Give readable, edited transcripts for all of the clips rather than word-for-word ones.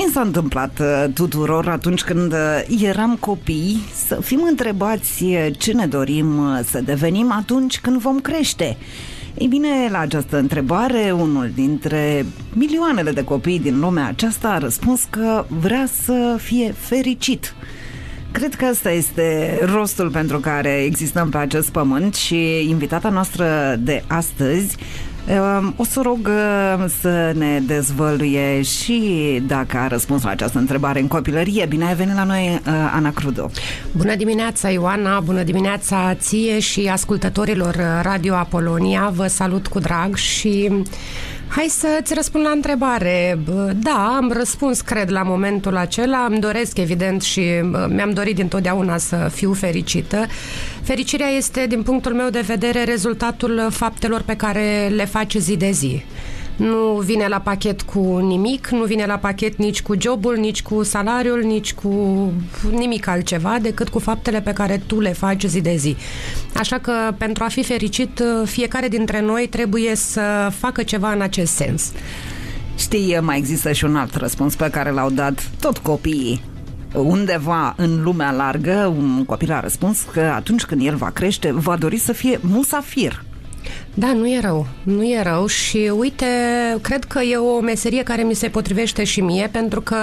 Mi s-a întâmplat tuturor atunci când eram copii să fim întrebați ce ne dorim să devenim atunci când vom crește. Ei bine, la această întrebare, unul dintre milioanele de copii din lumea aceasta a răspuns că vrea să fie fericit. Cred că ăsta este rostul pentru care existăm pe acest pământ și invitata noastră de astăzi o să rog să ne dezvăluie și dacă a răspuns la această întrebare în copilărie. Bine ai venit la noi, Ana Crudu. Bună dimineața, Ioana, bună dimineața ție și ascultătorilor Radio Apolonia. Vă salut cu drag și hai să-ți răspund la întrebare. Da, am răspuns, cred, la momentul acela. Îmi doresc, evident, și mi-am dorit dintotdeauna să fiu fericită. Fericirea este, din punctul meu de vedere, rezultatul faptelor pe care le faci zi de zi. Nu vine la pachet cu nimic, nu vine la pachet nici cu jobul, nici cu salariul, nici cu nimic altceva decât cu faptele pe care tu le faci zi de zi. Așa că, pentru a fi fericit, fiecare dintre noi trebuie să facă ceva în acest sens. Știi, mai există și un alt răspuns pe care l-au dat tot copiii. Undeva în lumea largă, un copil a răspuns că atunci când el va crește, va dori să fie musafir. Da, nu e rău, nu e rău și uite, cred că e o meserie care mi se potrivește și mie, pentru că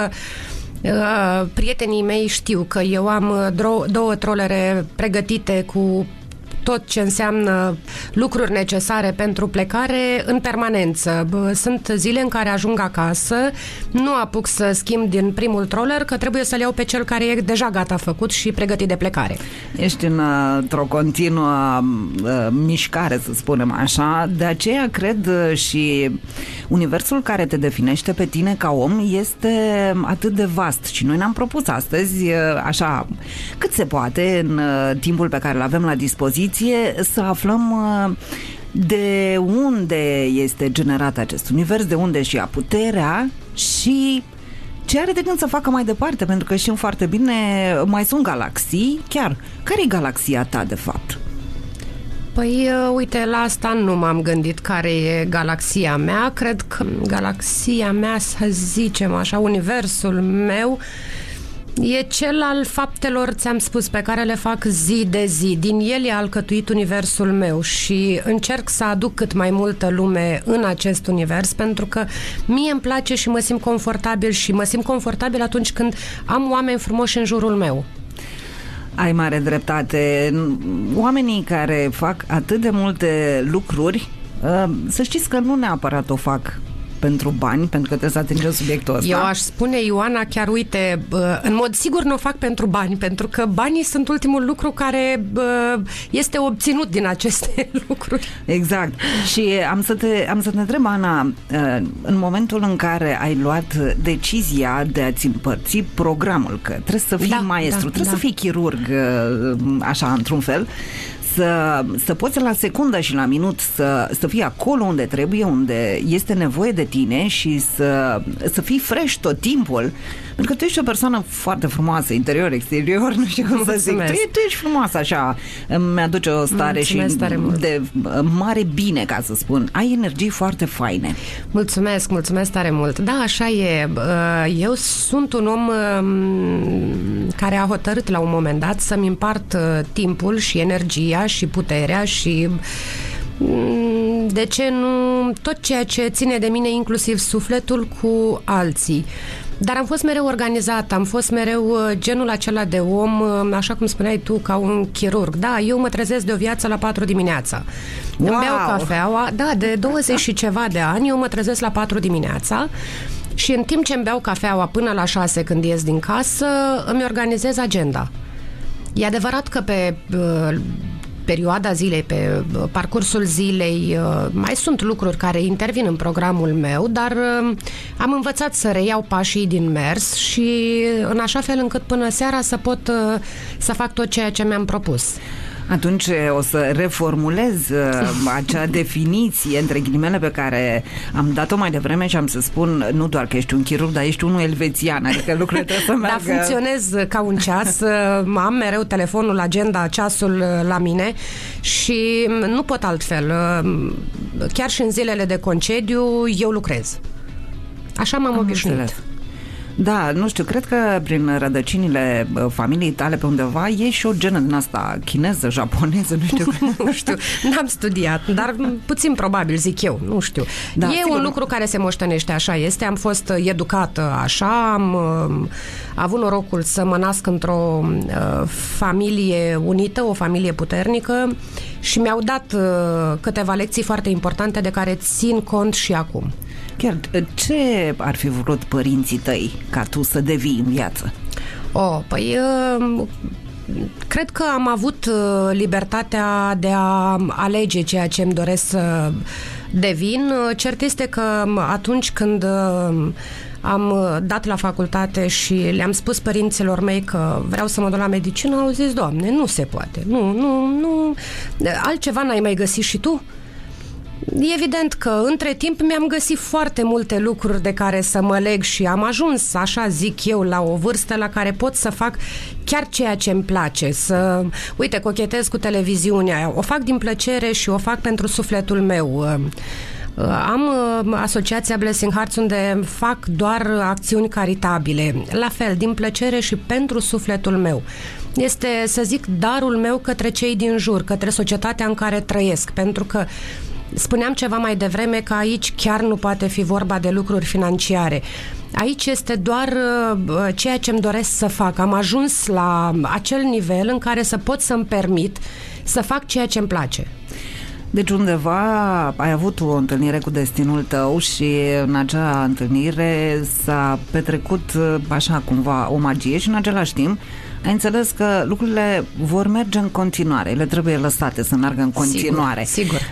prietenii mei știu că eu am două trolere pregătite cu tot ce înseamnă lucruri necesare pentru plecare în permanență. Sunt zile în care ajung acasă, nu apuc să schimb din primul troller, că trebuie să-l iau pe cel care e deja gata făcut și pregătit de plecare. Ești într-o continuă mișcare, să spunem așa, de aceea cred și universul care te definește pe tine ca om este atât de vast și noi ne-am propus astăzi, așa, cât se poate, în timpul pe care îl avem la dispoziție, să aflăm de unde este generat acest univers, de unde și ia puterea și ce are de gând să facă mai departe, pentru că știm foarte bine, mai sunt galaxii, chiar. Care e galaxia ta, de fapt? Păi, uite, la asta nu m-am gândit care e galaxia mea. Cred că galaxia mea, să zicem așa, universul meu, e cel al faptelor, ți-am spus, pe care le fac zi de zi. Din el e alcătuit universul meu și încerc să aduc cât mai multă lume în acest univers, pentru că mie îmi place și mă simt confortabil și mă simt confortabil atunci când am oameni frumoși în jurul meu. Ai mare dreptate. Oamenii care fac atât de multe lucruri, să știți că nu neapărat o fac pentru bani, pentru că trebuie să atingem subiectul ăsta. Eu aș spune, Ioana, chiar uite, în mod sigur nu o fac pentru bani, pentru că banii sunt ultimul lucru care este obținut din aceste lucruri. Exact. Și am să te întreb, Ana, în momentul în care ai luat decizia de a-ți împărți programul, că trebuie să fii maestru, trebuie să fii chirurg, așa, într-un fel, să poți la secundă și la minut să fii acolo unde trebuie, unde este nevoie de tine și să fii fresh tot timpul, pentru că tu ești o persoană foarte frumoasă, interior, exterior, nu știu cum să zic. Tu ești frumoasă, așa, mi-aduce o stare și de mare bine, ca să spun. Ai energii foarte faine. Mulțumesc tare mult. Da, așa e. Eu sunt un om care a hotărât la un moment dat să-mi împart timpul și energia și puterea și de ce nu tot ceea ce ține de mine, inclusiv sufletul, cu alții. Dar am fost mereu organizată, am fost mereu genul acela de om, așa cum spuneai tu, ca un chirurg. Da, eu mă trezesc de o viață la 4 dimineața. Wow! Îmi beau cafeaua, de 20 și ceva de ani, eu mă trezesc la 4 dimineața și în timp ce îmi beau cafeaua până la 6 când ies din casă, îmi organizez agenda. E adevărat că pe perioada zilei, pe parcursul zilei, mai sunt lucruri care intervin în programul meu, dar am învățat să reiau pașii din mers și în așa fel încât până seara să pot să fac tot ceea ce mi-am propus. Atunci o să reformulez acea definiție, între ghilimele, pe care am dat-o mai devreme și am să spun nu doar că ești un chirurg, dar ești unul elvețian, adică lucrurile trebuie să meargă. Da, funcționez ca un ceas, am mereu telefonul, agenda, ceasul la mine și nu pot altfel. Chiar și în zilele de concediu eu lucrez. Așa m-am obișnuit. Da, nu știu, cred că prin rădăcinile familiei tale pe undeva e și o genă din asta chineză, japoneză, nu știu. Nu știu, n-am studiat, dar puțin probabil, zic eu, nu știu. Da, e un lucru care se moștenește, așa este, am fost educată așa, am avut norocul să mă nasc într-o familie unită, o familie puternică și mi-au dat câteva lecții foarte importante de care țin cont și acum. Chiar, ce ar fi vrut părinții tăi ca tu să devii în viață? Păi cred că am avut libertatea de a alege ceea ce îmi doresc să devin. Cert este că atunci când am dat la facultate și le-am spus părinților mei că vreau să mă duc la medicină, au zis: Doamne, nu se poate. Nu. Altceva n-ai mai găsit și tu? Evident că între timp mi-am găsit foarte multe lucruri de care să mă leg și am ajuns, așa zic eu, la o vârstă la care pot să fac chiar ceea ce îmi place, să, uite, cochetez cu televiziunea, o fac din plăcere și o fac pentru sufletul meu. Am asociația Blessing Hearts unde fac doar acțiuni caritabile, la fel, din plăcere și pentru sufletul meu. Este, să zic, darul meu către cei din jur, către societatea în care trăiesc, pentru că spuneam ceva mai devreme că aici chiar nu poate fi vorba de lucruri financiare. Aici este doar ceea ce îmi doresc să fac. Am ajuns la acel nivel în care să pot să-mi permit să fac ceea ce îmi place. Deci undeva ai avut o întâlnire cu destinul tău și în acea întâlnire s-a petrecut așa cumva o magie și în același timp ai înțeles că lucrurile vor merge în continuare, ele trebuie lăsate să meargă în continuare. Sigur.